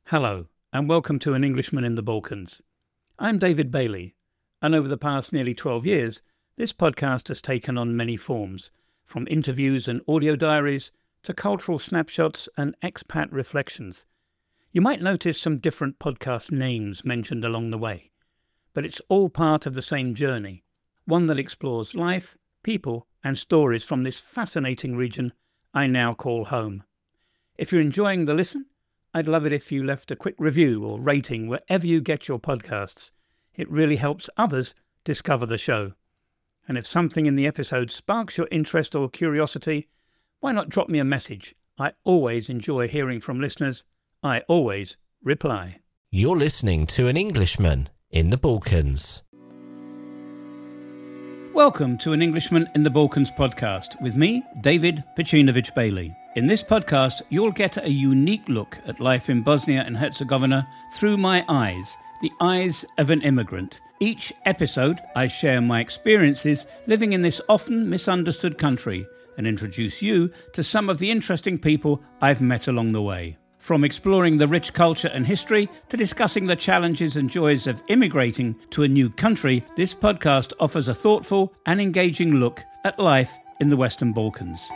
Hello, and welcome to An Englishman in the Balkans. I'm David Bailey, and over the past nearly 12 years, this podcast has taken on many forms, from interviews and audio diaries to cultural snapshots and expat reflections. You might notice some different podcast names mentioned along the way, but it's all part of the same journey, one that explores life, people, and stories from this fascinating region I now call home. If you're enjoying the listen, I'd love it if you left a quick review or rating wherever you get your podcasts. It really helps others discover the show. And if something in the episode sparks your interest or curiosity, why not drop me a message? I always enjoy hearing from listeners. I always reply. You're listening to An Englishman in the Balkans. Welcome to An Englishman in the Balkans podcast with me, David Pacinovic Bailey. In this podcast, you'll get a unique look at life in Bosnia and Herzegovina through my eyes, the eyes of an immigrant. Each episode, I share my experiences living in this often misunderstood country and introduce you to some of the interesting people I've met along the way. From exploring the rich culture and history to discussing the challenges and joys of immigrating to a new country, this podcast offers a thoughtful and engaging look at life in the Western Balkans.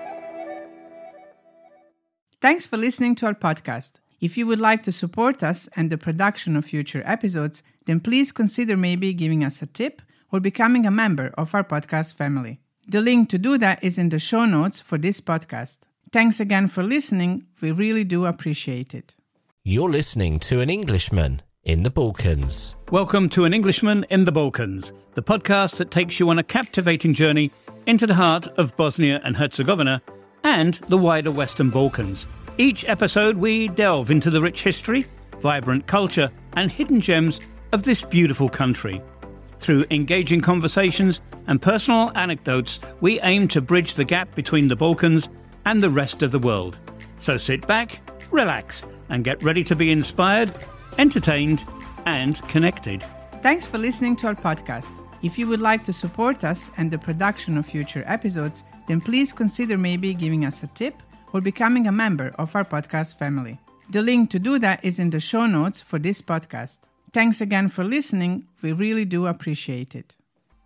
Thanks for listening to our podcast. If you would like to support us and the production of future episodes, then please consider maybe giving us a tip or becoming a member of our podcast family. The link to do that is in the show notes for this podcast. Thanks again for listening. We really do appreciate it. You're listening to An Englishman in the Balkans. Welcome to An Englishman in the Balkans, the podcast that takes you on a captivating journey into the heart of Bosnia and Herzegovina and the wider Western Balkans. Each episode we delve into the rich history, vibrant culture and hidden gems of this beautiful country. Through engaging conversations and personal anecdotes, we aim to bridge the gap between the Balkans and the rest of the world. So sit back, relax, and get ready to be inspired, entertained, and connected. Thanks for listening to our podcast. If you would like to support us and the production of future episodes, then please consider maybe giving us a tip or becoming a member of our podcast family. The link to do that is in the show notes for this podcast. Thanks again for listening. We really do appreciate it.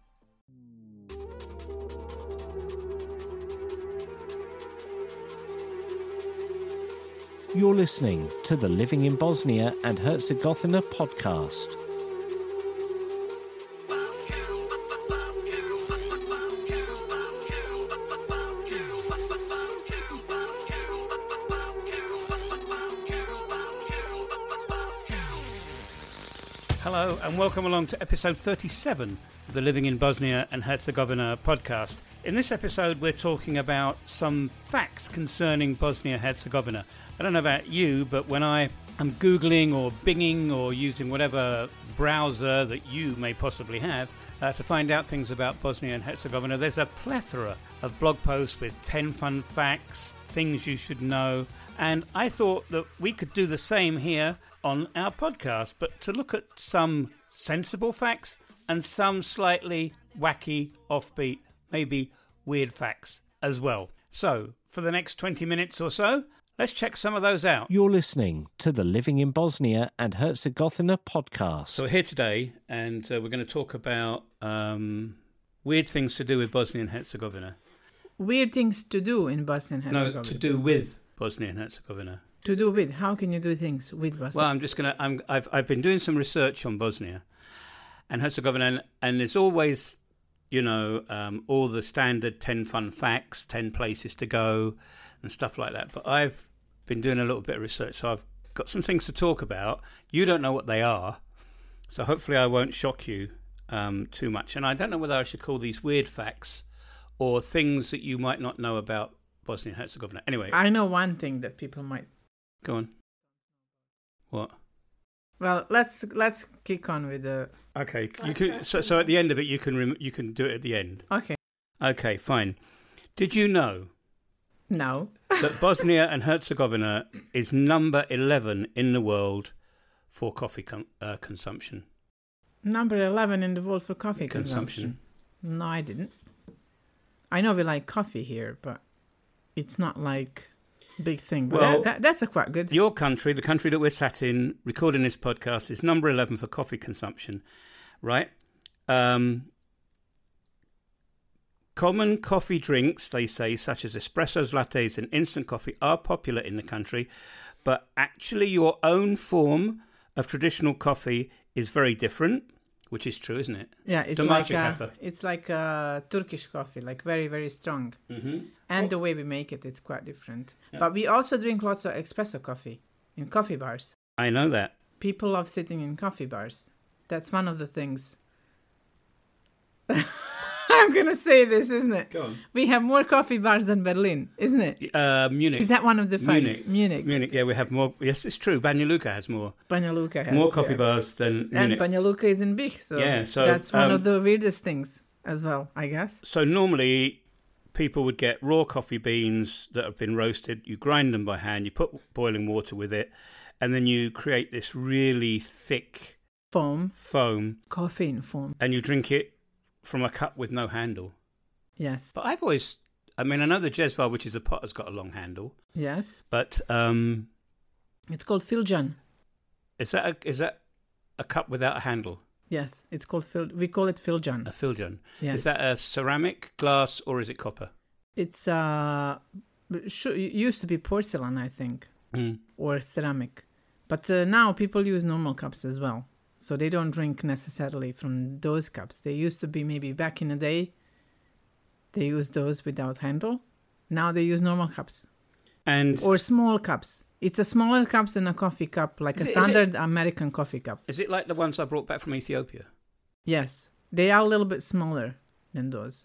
You're listening to the Living in Bosnia and Herzegovina podcast. Hello and welcome along to episode 37 of the Living in Bosnia and Herzegovina podcast. In this episode we're talking about some facts concerning Bosnia and Herzegovina. I don't know about you, but when I am Googling or Binging or using whatever browser that you may possibly have to find out things about Bosnia and Herzegovina, there's a plethora of blog posts with 10 fun facts, things you should know, and I thought that we could do the same here on our podcast, but to look at some sensible facts and some slightly wacky, offbeat, maybe weird facts as well. So, for the next 20 minutes or so, let's check some of those out. You're listening to the Living in Bosnia and Herzegovina podcast. So we're here today, and we're going to talk about weird things to do with Bosnia and Herzegovina. Weird things to do in Bosnia and Herzegovina. No, to do with Bosnia and Herzegovina. To do with? How can you do things with Bosnia? Well, I've been doing some research on Bosnia and Herzegovina, and there's always, all the standard 10 fun facts, 10 places to go, and stuff like that. But I've been doing a little bit of research, so I've got some things to talk about. You don't know what they are, so hopefully I won't shock you too much. And I don't know whether I should call these weird facts or things that you might not know about Bosnia and Herzegovina. Anyway, I know one thing that people might. Go on. What? Well, let's kick on with the. Okay, you can. So at the end of it, you can do it at the end. Okay. Okay, fine. Did you know? No. That Bosnia and Herzegovina is number 11 in the world for coffee consumption. Number 11 in the world for coffee consumption. No, I didn't. I know we like coffee here, but it's not like big thing. But Well, that's a quite good. Your country, the country that we're sat in, recording this podcast, is number 11 for coffee consumption, right? Common coffee drinks, they say, such as espressos, lattes and instant coffee are popular in the country, but actually your own form of traditional coffee is very different, which is true, isn't it? Yeah, it's like Turkish coffee, like very, very strong. Mm-hmm. And the way we make it, it's quite different. Yeah. But we also drink lots of espresso coffee in coffee bars. I know that. People love sitting in coffee bars. That's one of the things. I'm going to say this, isn't it? Go on. We have more coffee bars than Berlin, isn't it? Munich. Is that one of the facts? Munich, yeah, we have more. Yes, it's true. Banja Luka has more. Banja Luka has more coffee bars than Munich. And Banja Luka is in Bich, so that's one of the weirdest things as well, I guess. So normally people would get raw coffee beans that have been roasted. You grind them by hand. You put boiling water with it, and then you create this really thick foam, coffee foam, and you drink it from a cup with no handle. Yes. But I know the Jezval, which is a pot, has got a long handle. Yes. But it's called filjan. Is that a cup without a handle? Yes, it's called we call it filjan. A filjan. Yes. Is that a ceramic, glass, or is it copper? It's it used to be porcelain, I think, or ceramic. But now people use normal cups as well. So they don't drink necessarily from those cups. They used to be maybe back in the day, they used those without handle. Now they use normal cups. Or small cups. It's a smaller cups than a coffee cup, like a standard American coffee cup. Is it like the ones I brought back from Ethiopia? Yes. They are a little bit smaller than those.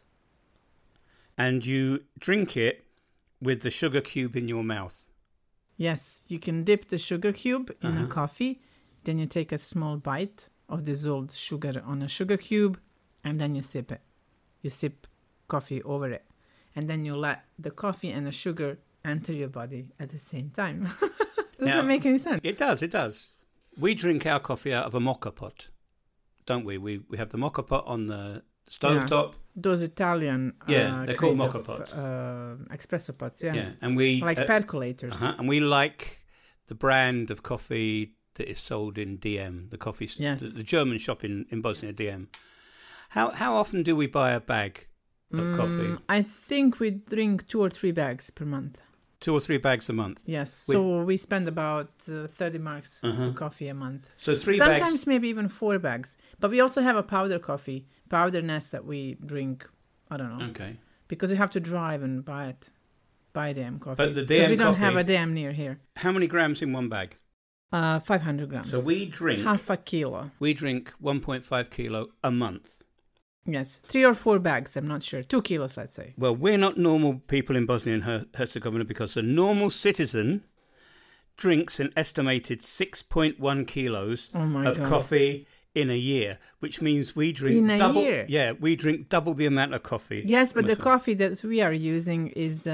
And you drink it with the sugar cube in your mouth. Yes. You can dip the sugar cube in a coffee. Then you take a small bite of dissolved sugar on a sugar cube, and then you sip it. You sip coffee over it. And then you let the coffee and the sugar enter your body at the same time. Does that make any sense? It does. We drink our coffee out of a mocha pot, don't we? We have the mocha pot on the stovetop. Yeah. Those Italian... they're called mocha pots. Espresso pots, yeah. And we... Like percolators. And we like the brand of coffee that is sold in DM, the coffee, the German shop in Bosnia, DM. How often do we buy a bag of coffee? I think we drink 2 or 3 bags per month. 2 or 3 bags a month? Yes. So we spend about 30 marks for coffee a month. So 3 bags? Sometimes maybe even 4 bags. But we also have a powder nest that we drink, I don't know. Okay. Because we have to drive and buy DM coffee. But the DM because we don't have a DM near here. How many grams in one bag? 500 grams. So we drink... half a kilo. We drink 1.5 kilo a month. Yes. 3 or 4 bags, I'm not sure. 2 kilos, let's say. Well, we're not normal people in Bosnia and Herzegovina because the normal citizen drinks an estimated 6.1 kilos of coffee in a year, which means we drink year? Yeah, we drink double the amount of coffee. Yes, but the coffee that we are using is...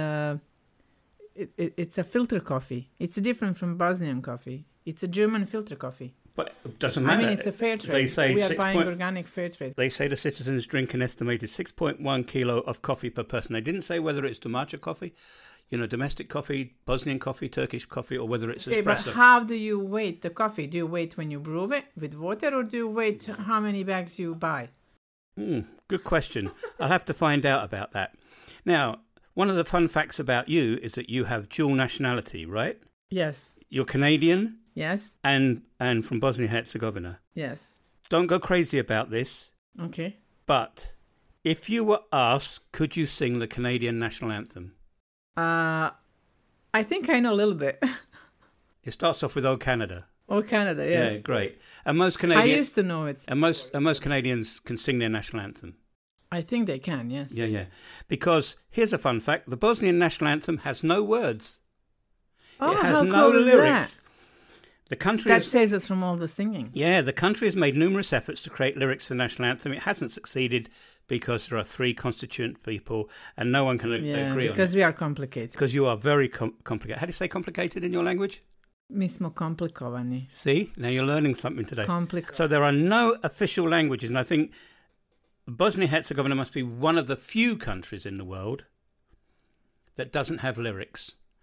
it's a filter coffee. It's different from Bosnian coffee. It's a German filter coffee. But it doesn't matter. I mean, it's a fair trade. They say we are buying organic fair trade. They say the citizens drink an estimated 6.1 kilo of coffee per person. They didn't say whether it's domaća coffee, domestic coffee, Bosnian coffee, Turkish coffee, or whether it's espresso. But how do you weight the coffee? Do you weight when you brew it with water, or do you weight how many bags you buy? Good question. I'll have to find out about that. Now, one of the fun facts about you is that you have dual nationality, right? Yes. You're Canadian. Yes. And from Bosnia-Herzegovina. Yes. Don't go crazy about this. Okay. But if you were asked, could you sing the Canadian national anthem? I think I know a little bit. It starts off with "Oh Canada." Oh Canada, yes. Yeah, great. And most Canadians... I used to know it. And most Canadians can sing their national anthem. I think they can, yes. Yeah. Because here's a fun fact: the Bosnian national anthem has no words. Oh, it has how no cool lyrics. Is that? The country saves us from all the singing. Yeah, the country has made numerous efforts to create lyrics for the national anthem. It hasn't succeeded because there are 3 constituent people and no one can agree on it. Because we are complicated. Because you are very complicated. How do you say complicated in your language? Mi smo komplikovani. See? Now you're learning something today. Complicated. So there are no official languages, and I think Bosnia-Herzegovina must be one of the few countries in the world that doesn't have lyrics.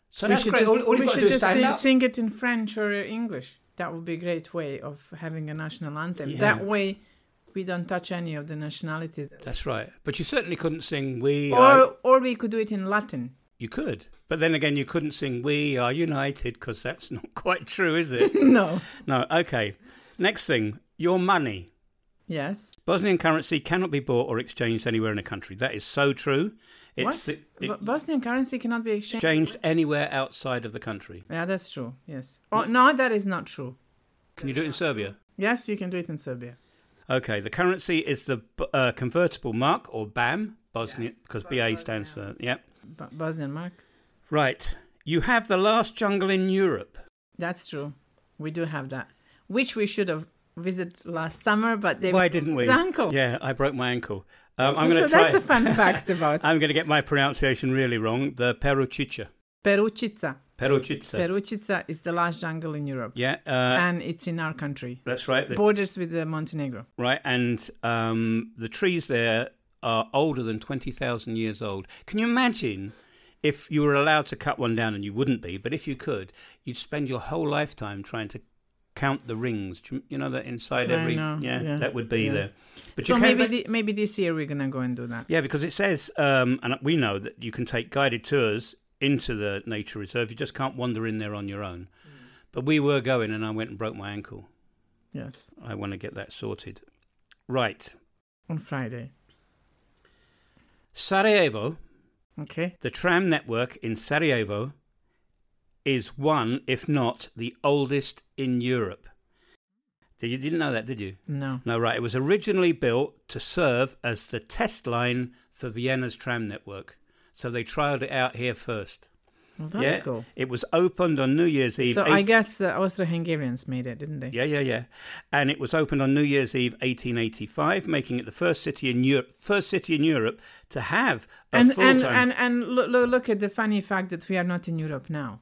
So that's great. All you've got to do is stand up. Sing it in French or English. That would be a great way of having a national anthem. Yeah. That way, we don't touch any of the nationalities. That's right. But you certainly couldn't sing "We Are." Or we could do it in Latin. You could. But then again, you couldn't sing "We Are United" because that's not quite true, is it? No. No. Okay. Next thing, your money. Yes. Bosnian currency cannot be bought or exchanged anywhere in the country. That is so true. Bosnian currency cannot be exchanged anywhere outside of the country. Yeah, that's true. Yes. Oh, no, that is not true. Can you do it in Serbia? Yes, you can do it in Serbia. Okay, the currency is the convertible mark, or BAM, Bosnian, because BA stands for, Bosnian mark. Right. You have the last jungle in Europe. That's true. We do have that, which we should have visited last summer, but why didn't we? Ankle. Yeah, I broke my ankle. I'm going to try. That's a fun fact about. I'm going to get my pronunciation really wrong. The Peručica. Peručica. Peručica. Peručica is the last jungle in Europe. Yeah. And it's in our country. That's right. Borders with Montenegro. Right, and the trees there are older than 20,000 years old. Can you imagine if you were allowed to cut one down, and you wouldn't be, but if you could, you'd spend your whole lifetime trying to count the rings. You know that inside every... Yeah, that would be there. But so maybe this year we're going to go and do that. Yeah, because it says, and we know that you can take guided tours into the nature reserve. You just can't wander in there on your own. But we were going, and I went and broke my ankle. Yes. I want to get that sorted. Right. On Friday. Sarajevo. Okay. The tram network in Sarajevo is one, if not the oldest in Europe. You didn't know that, did you? No. No, right. It was originally built to serve as the test line for Vienna's tram network. So they trialled it out here first. Well, that's cool. It was opened on New Year's Eve. So I guess the Austro-Hungarians made it, didn't they? Yeah. And it was opened on New Year's Eve 1885, making it the first city in Europe to have a full-time... And look at the funny fact that we are not in Europe now.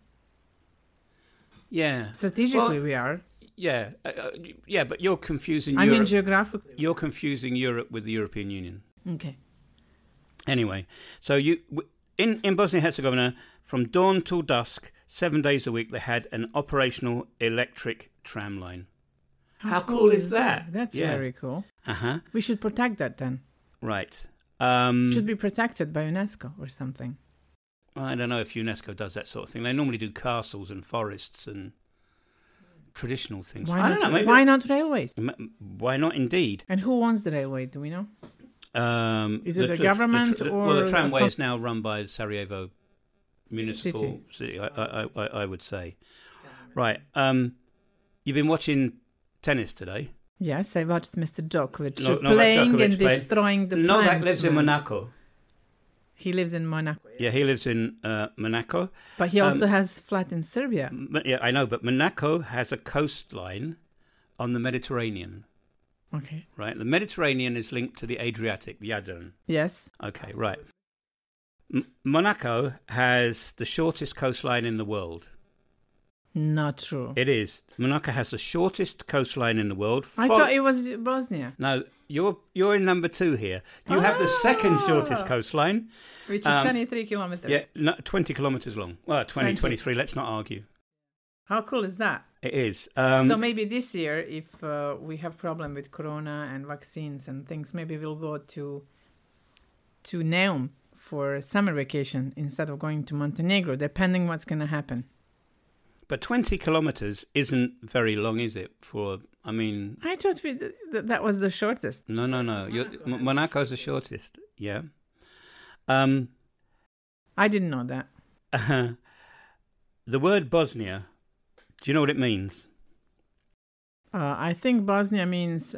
Yeah. Strategically, we are. Yeah, but you're confusing Europe. I mean, geographically. You're confusing Europe with the European Union. Okay. Anyway, so in Bosnia-Herzegovina, from dawn till dusk, 7 days a week, they had an operational electric tram line. How cool is that? That's very cool. Uh-huh. We should protect that then. Right. Should be protected by UNESCO or something. I don't know if UNESCO does that sort of thing. They normally do castles and forests and traditional things. I don't know. Why not railways? Why not, indeed? And who owns the railway? Do we know? Is it the government or... Well, the tramway is now run by Sarajevo Municipal City, I would say. Right. You've been watching tennis today? Yes, I watched Mr. Djokovic playing and destroying the Novak lives in Monaco. He lives in Monaco. Yeah, he lives in Monaco. But he also has flat in Serbia. Yeah, I know, but Monaco has a coastline on the Mediterranean. Okay. Right, the Mediterranean is linked to the Adriatic, the Jadran. Yes. Okay, right. Monaco has the shortest coastline in the world. Not true. It is. Monaco has the shortest coastline in the world. I thought it was Bosnia. No, you're in number 2 here. You have the second shortest coastline. Which is 23 kilometers. Yeah, 20 kilometers long. Well, 23, let's not argue. How cool is that? It is. So maybe this year, if we have problem with corona and vaccines and things, maybe we'll go to Neum for summer vacation instead of going to Montenegro, depending what's going to happen. But 20 kilometers isn't very long, is it? I thought that was the shortest. No. Monaco's the shortest, yeah. I didn't know that. The word Bosnia, do you know what it means? I think Bosnia means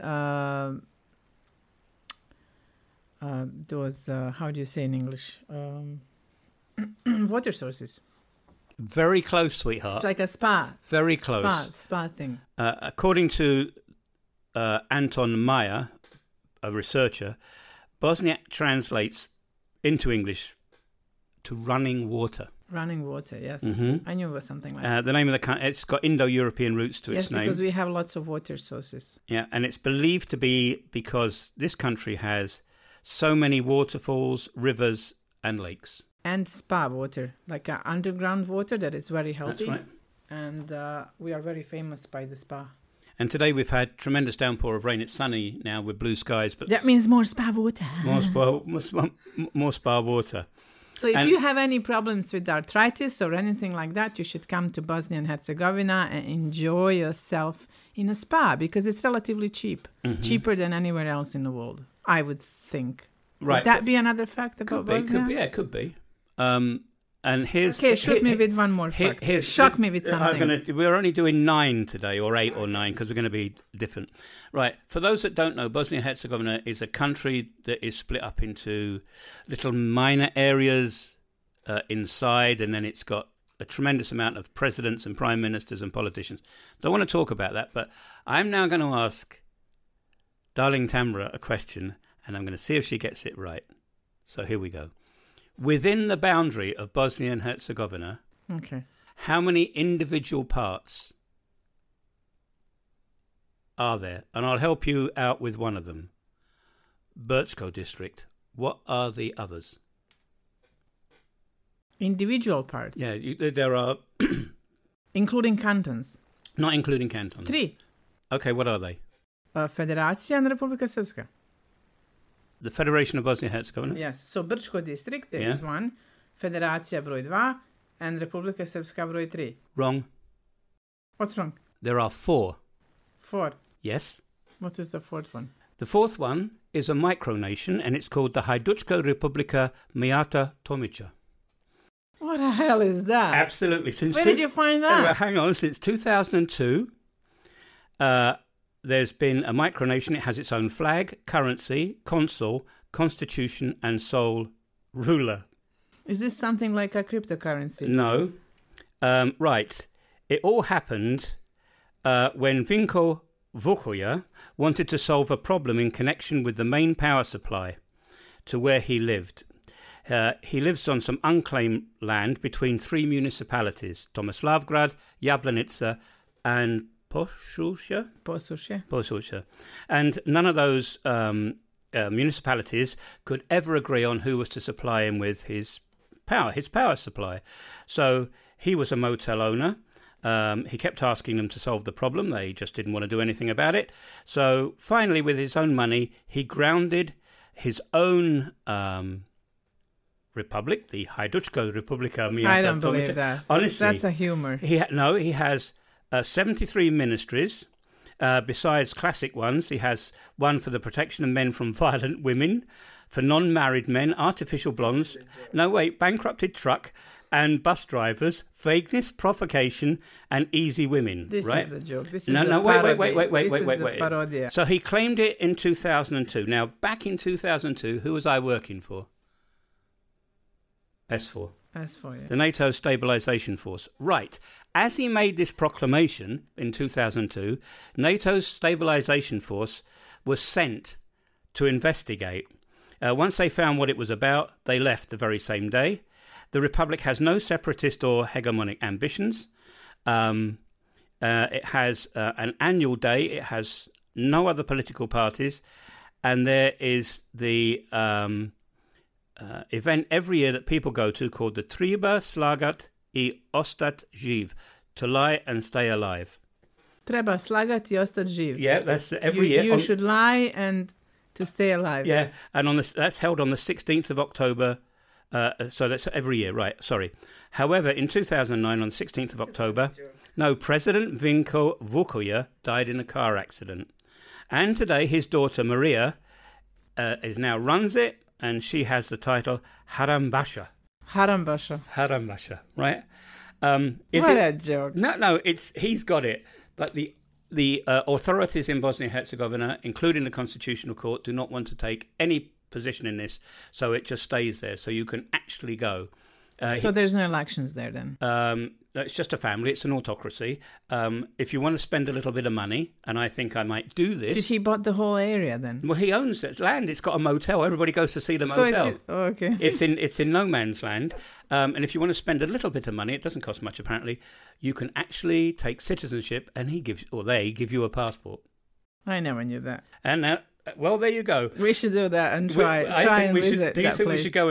those, how do you say in English? Water sources. Very close, sweetheart. It's like a spa. Very close. Spa thing. According to Anton Meyer, a researcher, Bosnia translates into English to running water. Running water, yes. Mm-hmm. I knew it was something like that. The name of the country, it's got Indo-European roots to its name. Yes, because we have lots of water sources. Yeah, and it's believed to be because this country has so many waterfalls, rivers, and lakes. and spa water, like underground water that is very healthy. That's right. And we are very famous by the spa. And today we've had tremendous downpour of rain. It's sunny now with blue skies, but That means more spa water. more spa water. So if you have any problems with arthritis or anything like that, you should come to Bosnia and Herzegovina and enjoy yourself in a spa because it's relatively cheap, cheaper than anywhere else in the world, I would think. Right. Would that be another fact about Bosnia? Could be. And here's shoot me with one more fact. Shock me with something. We're only doing 9 today, or 8 or 9, because we're going to be different. Right. For those that don't know, Bosnia and Herzegovina is a country that is split up into little minor areas inside, and then it's got a tremendous amount of presidents and prime ministers and politicians. Don't want to talk about that, but I'm now going to ask darling Tamra a question, and I'm going to see if she gets it right. So here we go. Within the boundary of Bosnia and Herzegovina, how many individual parts are there? And I'll help you out with one of them. Brčko district. What are the others? Individual parts? Yeah, there are... including cantons? Not including cantons. 3. Okay, what are they? Federacija and Republika Srpska. The Federation of Bosnia and Herzegovina? Yes. So Brčko district, there is 1. Federacija broj 2. And Republika Srpska broj 3. Wrong. What's wrong? There are 4. 4? Yes. What is the 4th one? The 4th one is a micronation, and it's called the Hajdučka Republika Mijata Tomića. What the hell is that? Absolutely. Where did you find that? Well, hang on. Since 2002, there's been a micronation. It has its own flag, currency, consul, constitution, and sole ruler. Is this something like a cryptocurrency? No. Right. It all happened when Vinko Vukoja wanted to solve a problem in connection with the main power supply to where he lived. He lives on some unclaimed land between 3 municipalities, Tomislavgrad, Jablanica, and Posušje. And none of those municipalities could ever agree on who was to supply him with his power supply. So he was a motel owner. He kept asking them to solve the problem. They just didn't want to do anything about it. So finally, with his own money, he grounded his own republic, the Hajdučka Republika Mijata Tomića. I don't believe that. Honestly, that's a humor. He has 73 ministries. Besides classic ones, he has one for the protection of men from violent women, for non-married men, artificial blondes, bankrupted truck and bus drivers, vagueness, provocation, and easy women. This right? is a joke. This is wait. Parodia. So he claimed it in 2002. Now, back in 2002, who was I working for? S4. S4, yeah. The NATO Stabilization Force. Right. As he made this proclamation in 2002, NATO's Stabilization Force was sent to investigate. Once they found what it was about, they left the very same day. The Republic has no separatist or hegemonic ambitions. It has an annual day. It has no other political parties. And there is the event every year that people go to called the Treba slagat I ostat živ, to lie and stay alive. Treba slagat I ostat živ. Yeah, that's every year. You should lie and to stay alive. Yeah, and that's held on the 16th of October. So that's every year, right? Sorry. However, in 2009, on the 16th of October, President Vinko Vukoja died in a car accident. And today, his daughter Maria now runs it, and she has the title Harambasha. Harambasha, right? What a joke. No, he's got it. But the authorities in Bosnia-Herzegovina, including the Constitutional Court, do not want to take any position in this, so it just stays there, so you can actually go. So there's no elections there then? It's just a family. It's an autocracy. If you want to spend a little bit of money, and I think I might do this... Did he bought the whole area then? Well, he owns it. Land. It's got a motel. Everybody goes to see the motel. Okay. It's in no man's land. And if you want to spend a little bit of money, it doesn't cost much apparently, you can actually take citizenship, and they give you a passport. I never knew that. And well, there you go. We should do that and try. Do you think we should go and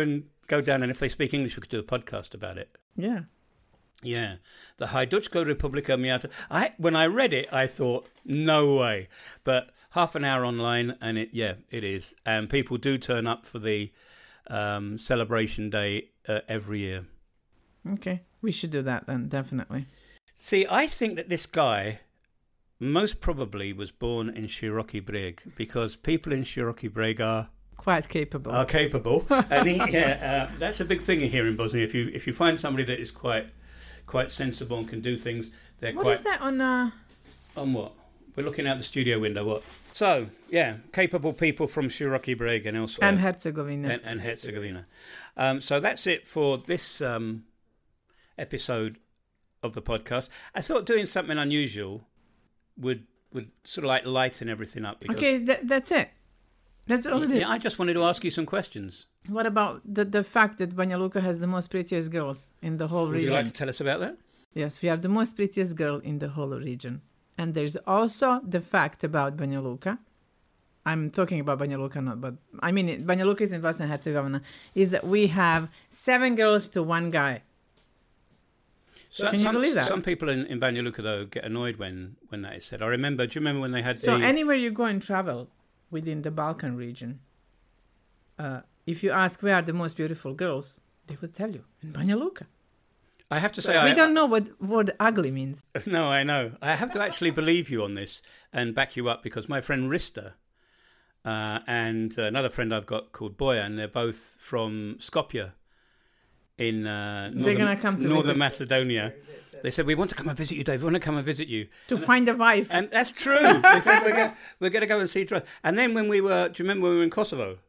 go down, and if they speak English, we could do a podcast about it. Yeah. Yeah, the Haiduczko Republika Miata. When I read it, I thought, no way. But half an hour online, and it is. And people do turn up for the celebration day every year. Okay, we should do that then, definitely. See, I think that this guy most probably was born in Široki Brig, because people in Široki Brig are capable. And that's a big thing here in Bosnia. If you find somebody that is quite sensible and can do things, they're What quite... is that on... On what? We're looking out the studio window, what? So, capable people from Široki Brig and elsewhere. And Herzegovina. And Herzegovina. So that's it for this episode of the podcast. I thought doing something unusual would sort of like lighten everything up. Because, okay, that's it. That's all it is. Yeah, I just wanted to ask you some questions. What about the fact that Banja Luka has the most prettiest girls in the whole region? Would you like to tell us about that? Yes, we have the most prettiest girl in the whole region. And there's also the fact about Banja Luka. I'm talking about Banja Luka, Banja Luka is in Bosnia and Herzegovina, is that we have 7 girls to 1 guy. Can you believe that? Some people in Banja Luka, though, get annoyed when that is said. Do you remember when they had So anywhere you go and travel within the Balkan region, if you ask where are the most beautiful girls, they will tell you, in Banja Luka. I have to say... We don't know what ugly means. No, I know. I have to actually believe you on this and back you up, because my friend Rista and another friend I've got called Boyan, they're both from Skopje in Northern Macedonia. They said, we want to come and visit you, Dave. We want to come and visit you. Find a wife. And that's true. They said, we're going to go and see... And then when we were... Do you remember when we were in Kosovo?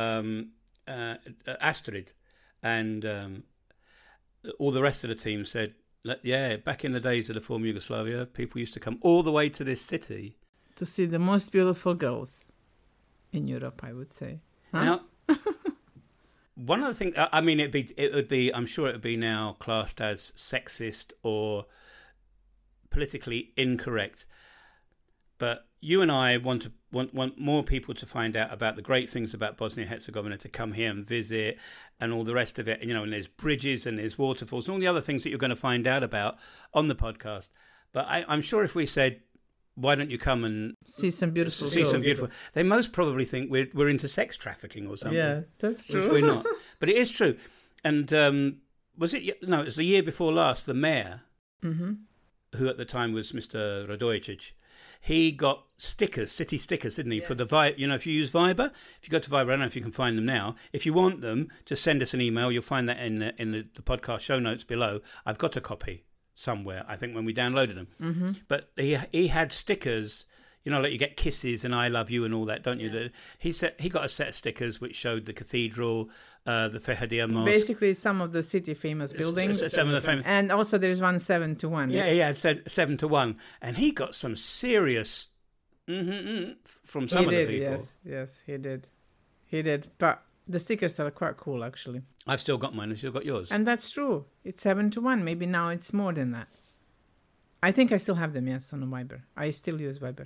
Astrid and all the rest of the team said, back in the days of the former Yugoslavia, people used to come all the way to this city. To see the most beautiful girls in Europe, I would say. Huh? Now... One of the things, it would be, I'm sure it would be now classed as sexist or politically incorrect. But you and I want more people to find out about the great things about Bosnia and Herzegovina, to come here and visit and all the rest of it. And there's bridges and there's waterfalls and all the other things that you're going to find out about on the podcast. But I'm sure if we said, why don't you come and see some beautiful they most probably think we're into sex trafficking or something. Yeah, that's true. Which we're not. But it is true. And it was the year before last, the mayor, who at the time was Mr. Radojic, he got city stickers, didn't he? Yes. For the Viber. If you use Viber, if you go to Viber, I don't know if you can find them now. If you want them, just send us an email. You'll find that in the podcast show notes below. I've got a copy somewhere, I think, when we downloaded them. Mm-hmm. But he had stickers, like you get kisses and I love you and all that, don't you? Yes. He got a set of stickers which showed the cathedral, the Ferhadia Mosque. Basically, some of the city famous buildings. Some of the famous. And also there's one 7-1. Yeah, said 7-1. And he got some serious from some of the people. Yes, he did. But the stickers are quite cool, actually. I've still got mine. I've still got yours. And that's true. It's 7-1. Maybe now it's more than that. I think I still have them, yes, on Viber. I still use Viber.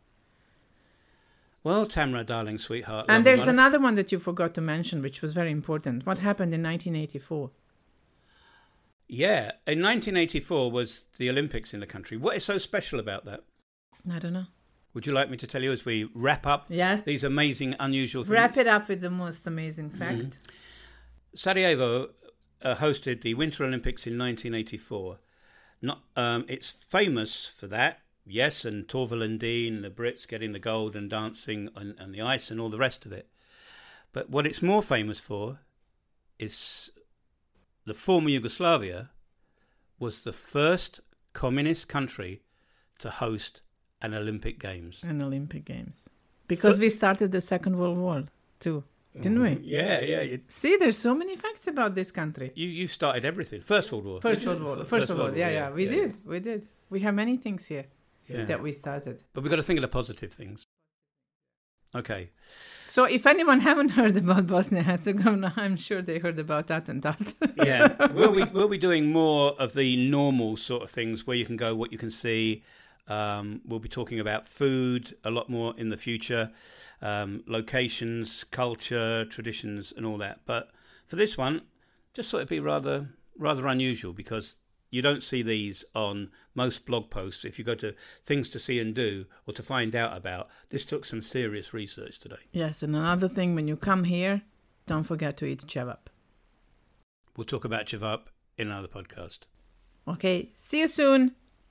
Well, Tamra, darling, sweetheart. And there's another one that you forgot to mention, which was very important. What happened in 1984? Yeah, in 1984 was the Olympics in the country. What is so special about that? I don't know. Would you like me to tell you as we wrap up these amazing, unusual things? Wrap it up with the most amazing fact. Mm-hmm. Sarajevo hosted the Winter Olympics in 1984. It's famous for that, yes, and Torval and Dean, the Brits getting the gold and dancing on the ice and all the rest of it. But what it's more famous for is the former Yugoslavia was the first communist country to host an Olympic Games. Because we started the Second World War too, didn't we? Yeah. See, there's so many facts about this country. You started everything. First World War. First World War. Yeah. We did. We have many things here that we started. But we've got to think of the positive things. Okay. So if anyone haven't heard about Bosnia and Herzegovina, I'm sure they heard about that and that. Yeah. We'll be doing more of the normal sort of things where you can go, what you can see. We'll be talking about food a lot more in the future, locations, culture, traditions and all that. But For this one, just thought it'd be rather unusual because you don't see these on most blog posts. If you go to things to see and do or to find out about, this took some serious research today. Yes, and another thing, when you come here, don't forget to eat cevap. We'll talk about cevap in another podcast. Okay, see you soon.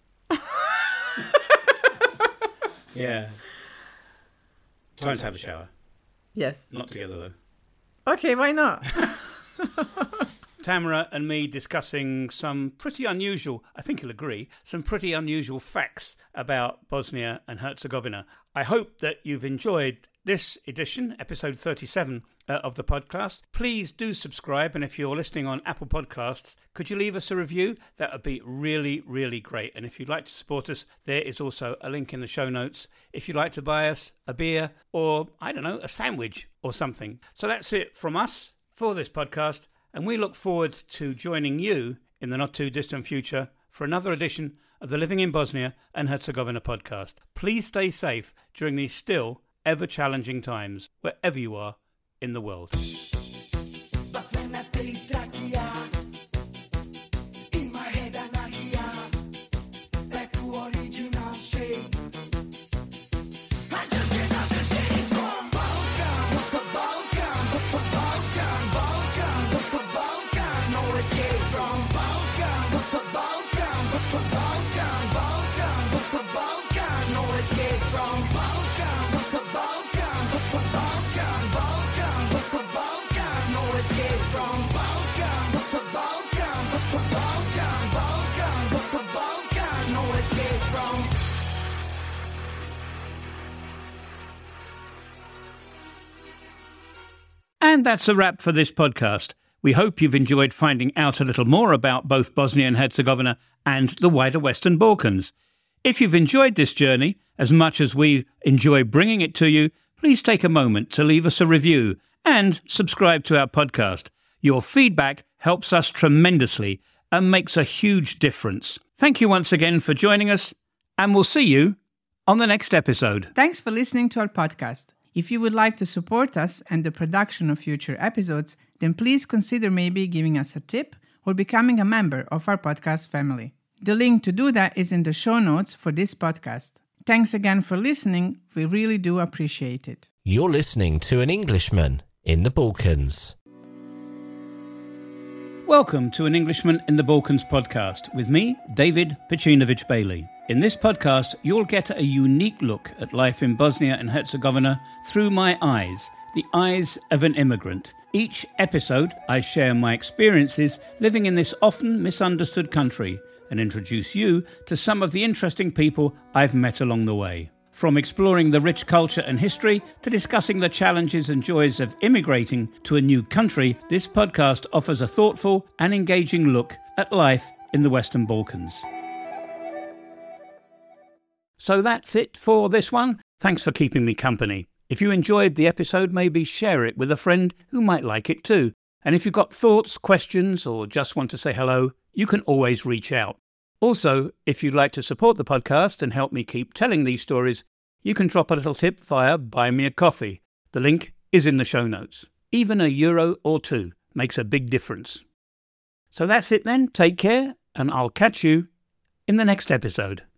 Yeah. Time to have a shower. Yes. Not together, though. Okay, why not? Tamara and me discussing some pretty unusual, I think you'll agree, some pretty unusual facts about Bosnia and Herzegovina. I hope that you've enjoyed this edition, episode 37 of the podcast. Please do subscribe, and if you're listening on Apple Podcasts, could you leave us a review? That would be really, really great. And if you'd like to support us, there is also a link in the show notes if you'd like to buy us a beer or, I don't know, a sandwich or something. So that's it from us for this podcast. And we look forward to joining you in the not-too-distant future for another edition of the Living in Bosnia and Herzegovina podcast. Please stay safe during these still ever-challenging times, wherever you are in the world. And that's a wrap for this podcast. We hope you've enjoyed finding out a little more about both Bosnia and Herzegovina and the wider Western Balkans. If you've enjoyed this journey as much as we enjoy bringing it to you, please take a moment to leave us a review and subscribe to our podcast. Your feedback helps us tremendously and makes a huge difference. Thank you once again for joining us, and we'll see you on the next episode. Thanks for listening to our podcast. If you would like to support us and the production of future episodes, then please consider maybe giving us a tip or becoming a member of our podcast family. The link to do that is in the show notes for this podcast. Thanks again for listening. We really do appreciate it. You're listening to An Englishman in the Balkans. Welcome to An Englishman in the Balkans podcast with me, David Pacinovic Bailey. In this podcast, you'll get a unique look at life in Bosnia and Herzegovina through my eyes, the eyes of an immigrant. Each episode, I share my experiences living in this often misunderstood country and introduce you to some of the interesting people I've met along the way. From exploring the rich culture and history to discussing the challenges and joys of immigrating to a new country, this podcast offers a thoughtful and engaging look at life in the Western Balkans. So that's it for this one. Thanks for keeping me company. If you enjoyed the episode, maybe share it with a friend who might like it too. And if you've got thoughts, questions, or just want to say hello, you can always reach out. Also, if you'd like to support the podcast and help me keep telling these stories, you can drop a little tip via Buy Me a Coffee. The link is in the show notes. Even €1 or €2 makes a big difference. So that's it then. Take care, and I'll catch you in the next episode.